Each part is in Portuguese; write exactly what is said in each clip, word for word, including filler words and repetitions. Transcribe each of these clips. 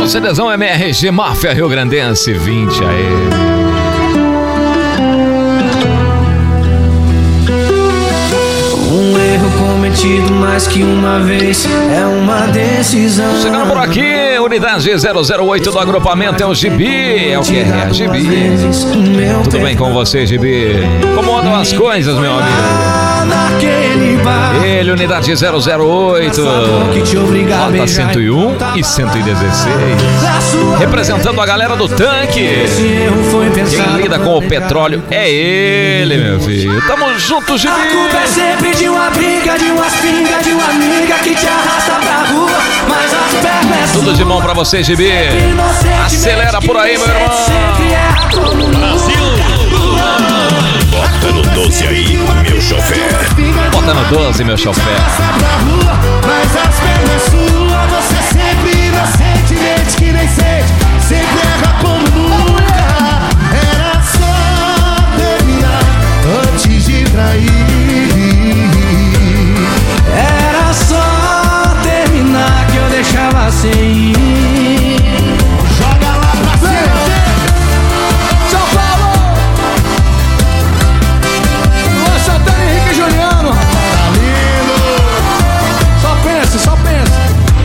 CDzão M R G Máfia Rio Grandense vinte A M. Um erro cometido mais que uma vez é uma decisão. Chegando por aqui, unidade zero zero oito do agrupamento é o Gibi. É o que é, é Gibi. Tudo bem com você, Gibi? Como andam as coisas, meu amigo? Ele, unidade zero zero oito, Rota cento e um e cento e dezesseis. Representando a galera do tanque. Quem lida com o petróleo é ele, meu filho. Tamo juntos, Gibi. A culpa é sempre de uma briga, de uma espinga, de uma amiga que te arrasta pra rua, mas as pernas. Tudo de bom pra você, Gibi. Acelera por aí, meu irmão. Brasil! Bota no doze aí, meu chofer. Bota no doze, meu chofer. Mas as pernas suas, você sempre inocentemente que nem sente, sempre erra como nunca. Era só terminar antes de trair. Era só terminar que eu deixava sem ir. Joga lá pra cima. São Paulo! Luan Santana e Henrique Juliano. Tá lindo. Só pensa, só pensa.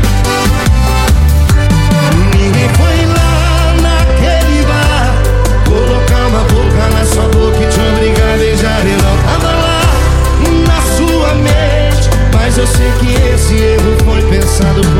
Ninguém foi lá naquele bar colocar uma boca na sua boca e te obrigar a beijar. Eu não tava lá na sua mente, mas eu sei que esse erro foi pensado